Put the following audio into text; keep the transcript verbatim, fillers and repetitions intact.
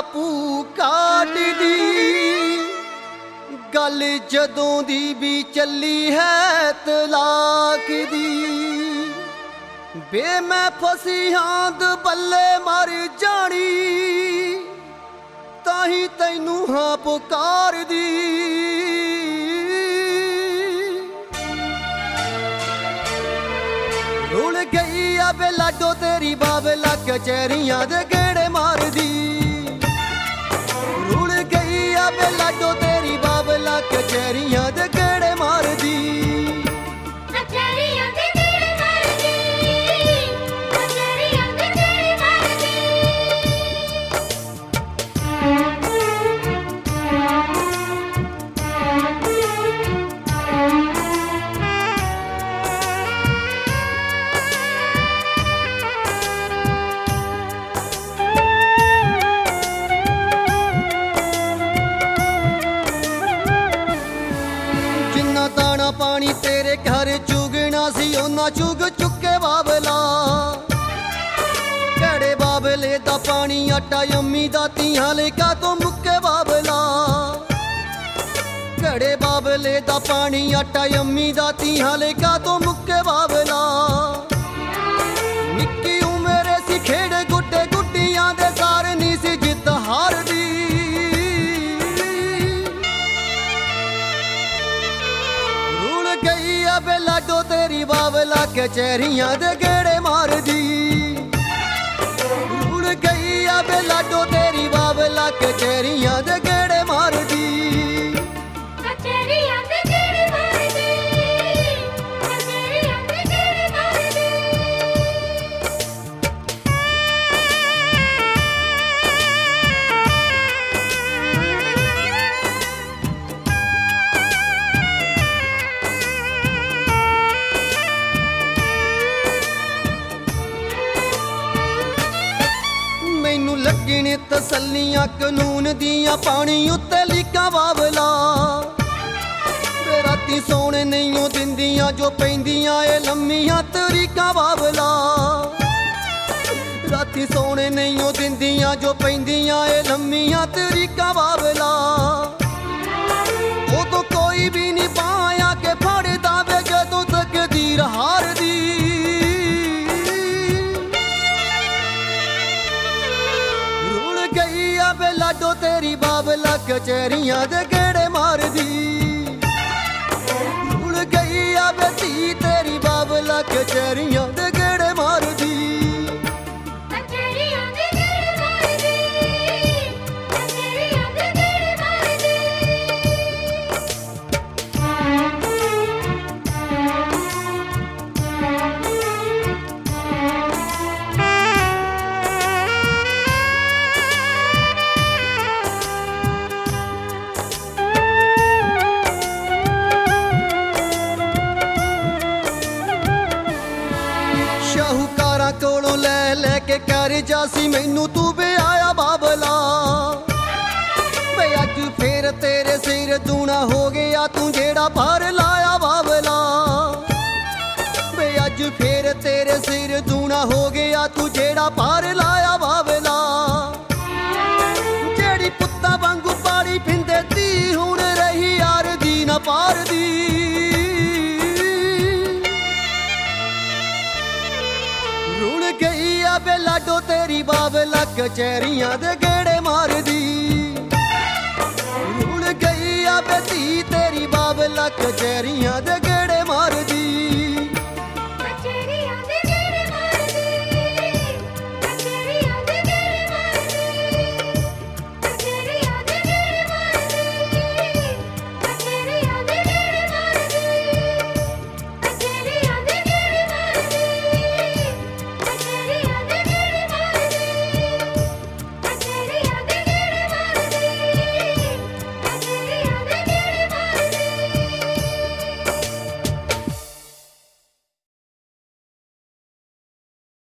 ਬਾਪੂ ਕਾਟਦੀ ਗੱਲ ਜਦੋਂ ਦੀ ਵੀ ਚੱਲੀ ਹੈ ਤਲਾਕ ਦੀ। ਬੇ ਮੈਂ ਫਸੀ ਹਾਂਦ ਬੱਲੇ ਮਰ ਜਾਣੀ ਤਾਹੀਂ ਤੈਨੂੰ ਹਾਂ ਪੁਕਾਰਦੀ। ਰੁਲ ਗਈ ਆ ਬੇ ਲਾਡੋ ਤੇਰੀ ਬਾਬਲਾ ਕਚਹਿਰੀਆਂ ਦੇ ਗੇੜੇ ਮਾਰਦੀ। ਰੁਲ ਗਈ ਆ ਬੇ ਲਾਡੋ ਤੇਰੀ ਬਾਬਲਾ ਕਚਹਿਰੀਆਂ ਦੇ ਗੇੜੇ ਮਾਰਦੀ। ਕਚਹਿਰੀਆਂ ਦੇ ਗੇੜੇ ਮਾਰਦੀ, ਕਚਹਿਰੀਆਂ ਦੇ ਗੇੜੇ ਮਾਰਦੀ। ਜਿੰਨਾ ਦਾਣਾ ਪਾਣੀ ਤੇਰੇ ਘਰ ਚੁਗਣਾ ਸੀ ਉਹਨਾਂ ਚੁਗ ਚੁੱਕੇ ਬਾਬਲਾ। ਕਿਹੜੇ ਬਾਬਲੇ ਦਾ ਪਾਣੀ ਆਟਾ ਅੰਮੀ ਦਾ ਧੀਆਂ ਲੈ ਕਾ ਤੋਂ ਮੁੱਕੇ ਬਾਬਲਾ। ਕਿਹੜੇ ਬਾਬਲੇ ਦਾ ਪਾਣੀ ਆਟਾ ਅੰਮੀ ਦਾ ਧੀਆਂ ਲੈ ਕਾ ਤੋਂ ਮੁੱਕੇ ਬਾਬਲਾ। ਨਿੱਕੀ ਉਮਰੇ ਸੀ ਖੇੜੇ ਗੁੱਡੇ ਗੁੱਡੀਆਂ ਦੇ ਸਾਰ ਨਹੀਂ ਸੀ ਜਿੱਤ ਹਾਰਦੀ। ਗਈ ਆ ਬੇ ਲਾਡੋ ਤੇਰੀ ਬਾਬਲਾ ਕਚਹਿਰੀਆਂ ਦੇ ਗੇੜੇ ਮਾਰਦੀ। ਰੁਲ ਗਈ ਆ ਬੇ ਲਾਡੋ ਤੇਰੀ ਬਾਬਲਾ ਕਚਹਿਰੀਆਂ ਦੇ ਗੇੜੇ ਮਾਰਦੀ। ਕਚਹਿਰੀਆਂ ਦੇ ਗੇੜੇ ਮਾਰਦੀ, ਕਚਹਿਰੀਆਂ ਦੇ ਗੇੜੇ ਮਾਰਦੀ। ਮੈਨੂੰ ਲੱਗਣ ਤਸੱਲੀਆਂ ਕਾਨੂੰਨ ਦੀਆਂ ਪਾਣੀ ਉੱਤੇ ਲੀਕਾਂ ਬਾਬਲਾ। ਵੇ ਰਾਤੀ ਸੌਣ ਨਹੀਂ ਉਹ ਦਿੰਦੀਆਂ ਜੋ ਪੈਂਦੀਆਂ ਏ ਲੰਮੀਆਂ ਤਰੀਕਾਂ ਬਾਬਲਾ। ਰਾਤੀ ਸੌਣ ਨਹੀਂ ਉਹ ਦਿੰਦੀਆਂ ਜੋ ਪੈਂਦੀਆਂ ਏ ਲੰਮੀਆਂ ਤਰੀਕਾਂ ਬਾਬਲਾ। ਉਦੋਂ ਕੋਈ ਵੀ ਨਹੀਂ ਪਾਇਆ ਕਿ ਫੜਦਾ ਵੇ ਜਦੋਂ ਤਕਦੀਰ ਹਾਰਦੀ। ਗਈ ਆ ਬੇ ਲਾਡੋ ਤੇਰੀ ਬਾਬਲਾ ਕਚਹਿਰੀਆਂ ਦੇ ਗੇੜੇ ਮਾਰਦੀ। ਰੁਲ ਗਈ ਆ ਬੇ ਧੀ ਤੇਰੀ ਬਾਬਲਾ ਕਚਹਿਰੀਆਂ ਦੇ ਗੇੜੇ ਮਾਰਦੀ। ਕਚਹਿਰੀਆਂ ਦੇ ਗੇੜੇ ਮਾਰਦੀ, ਕਚਹਿਰੀਆਂ ਦੇ ਗੇੜੇ ਮਾਰਦੀ। ਸ਼ਾਹੂਕਾਰਾਂ ਕੋਲੋਂ ਲੈ ਲੈ ਕੇ ਕਰਜ਼ਾ ਸੀ ਮੈਨੂੰ ਤੂੰ ਵਿਆਹਿਆ ਬਾਬਲਾ। ਵੇ ਅੱਜ ਫੇਰ ਤੇਰੇ ਸਿਰ ਦੂਣਾ ਹੋ ਗਿਆ ਤੂੰ ਜਿਹੜਾ ਭਾਰ ਲਾਇਆ ਬਾਬਲਾ। ਵੇ ਅੱਜ ਫੇਰ ਤੇਰੇ ਸਿਰ ਦੂਣਾ ਹੋ ਗਿਆ ਤੂੰ ਜਿਹੜਾ ਭਾਰ ਲਾਇਆ ਬਾਬਲਾ। ਜਿਹੜੀ ਪੁੱਤਾਂ ਵਾਂਗੂ ਪਾੜੀ ਫਿੰਦੇ ਤੀ ਹੁਣ ਰਹੀ ਯਾਰ ਦੀ ਨਾ ਪਾਰਦੀ। ਰੁਲ ਗਈ ਆ ਬੇ ਲਾਡੋ ਤੇਰੀ ਬਾਬਲਾ ਕਚਹਿਰੀਆਂ ਦੇ ਗੇੜੇ ਮਾਰਦੀ। ਰੁਲ ਗਈ ਆ ਬੇ ਧੀ ਤੇਰੀ ਬਾਬਲਾ ਕਚਹਿਰੀਆਂ ਦੇ